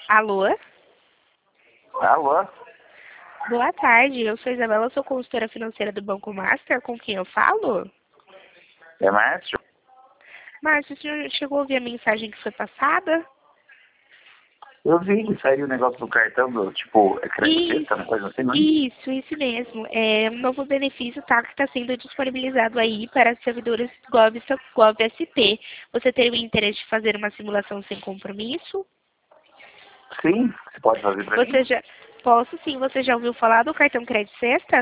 Alô? Alô? Boa tarde, eu sou Isabela, sou consultora financeira do Banco Master, com quem eu falo? É Márcio? Márcio, o senhor chegou a ouvir a mensagem que foi passada? Eu vi que saiu o negócio do cartão do, tipo, crédito, uma coisa assim, não é? Isso mesmo. É um novo benefício, tá, que está sendo disponibilizado aí para servidores GovST. Você teria o interesse de fazer uma simulação sem compromisso? Sim, você pode fazer pra mim? Posso sim, você já ouviu falar do cartão Crédito Sexta?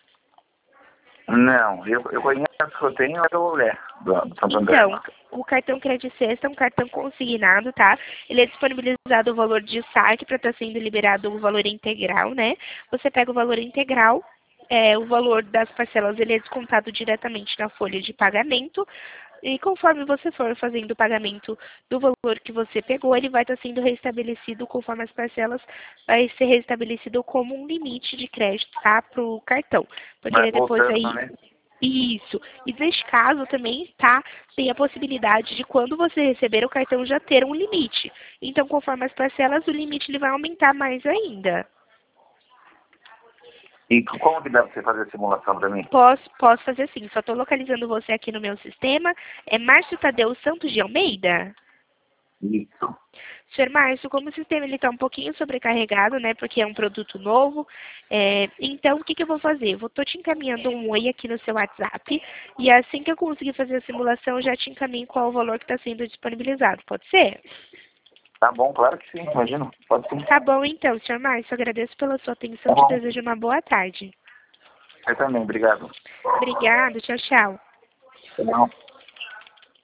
Não, eu conheço que eu tenho é do Lé, do Santander. Então, o cartão Crédito Sexta é um cartão consignado, tá? Ele é disponibilizado o valor de saque para estar sendo liberado o valor integral, né? Você pega o valor integral, o valor das parcelas ele é descontado diretamente na folha de pagamento. E conforme você for fazendo o pagamento do valor que você pegou, ele vai estar sendo restabelecido conforme as parcelas, vai ser restabelecido como um limite de crédito, tá? Para o cartão. Porque Mas ele depois voltando, aí. né? Isso. E neste caso também, tá? Tem a possibilidade de quando você receber o cartão já ter um limite. Então, conforme as parcelas, o limite ele vai aumentar mais ainda. E como que dá pra você fazer a simulação pra mim? Posso fazer sim. Só estou localizando você aqui no meu sistema. É Márcio Tadeu Santos de Almeida? Isso. Senhor Márcio, como o sistema está um pouquinho sobrecarregado, né, porque é um produto novo, então o que eu vou fazer? Eu estou te encaminhando um oi aqui no seu WhatsApp e assim que eu conseguir fazer a simulação, eu já te encaminho qual o valor que está sendo disponibilizado. Pode ser? Tá bom, claro que sim, imagina. Pode sim. Tá bom então, senhor Márcio. Agradeço pela sua atenção. Tá Te bom. desejo uma boa tarde. Eu também, obrigado. Obrigada. Tchau, tchau. Não.